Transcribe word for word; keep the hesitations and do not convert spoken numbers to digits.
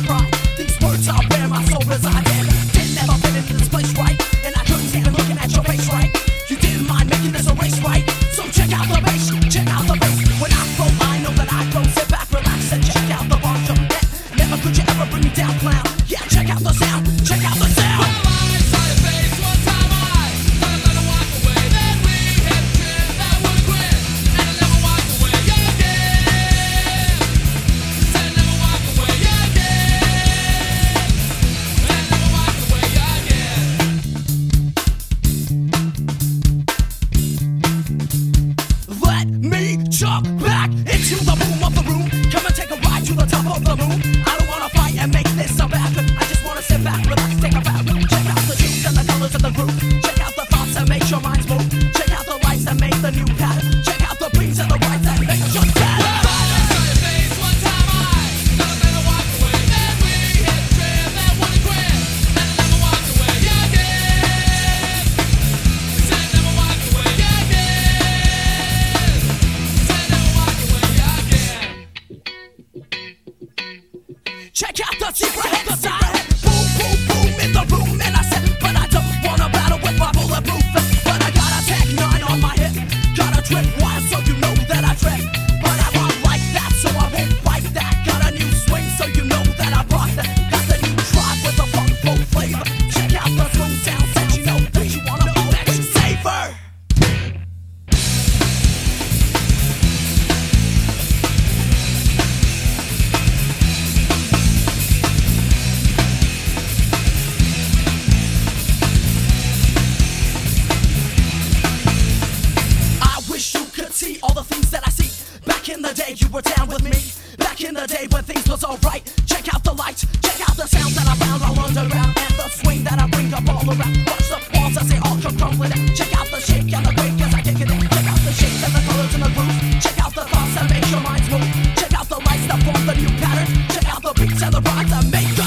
pride. These words are where my soul resides. Didn't never fit into this place right, and I couldn't stand looking at your face right. You didn't mind making this a race right, so check out the bass, check out the bass. When I flow, I know that I flow. Sit back, relax, and check out the bar jump. Never could you ever bring me down, clown. Yeah, check out the sound, check out the sound. Jump back into the boom of the room. Come and take a ride to the top of the moon. I don't wanna fight and make this a battle. I just wanna sit back, relax, take a bath. Check out the tunes and the colors of the group. Check out the thoughts that make your minds move. Check out the lights that make the new pattern. Check out the beats and the rights that make us just better. Check out the secret head side. Boom, boom, boom in the room. And I said, but I don't wanna battle with my bulletproof vest. But I got a tech nine on my hip. Got a trip wire so you know that I trip. But I rock like that so I won't fight that. Got a new swing so you know that I brought that. Got the new tribe with a funk full flavor. Check out the smooth sounds that you know that you wanna know that you savor. See all the things that I see. Back in the day you were down with me. Back in the day when things was alright. Check out the lights, check out the sounds that I found all underground. And the swing that I bring up all around. Watch the walls as they all come crumbling down. Check out the shake and the break as I kick it in. Check out the shapes and the colors and the grooves. Check out the thoughts that make your minds move. Check out the lights that form the new pattern. Check out the beats and the rhymes that make us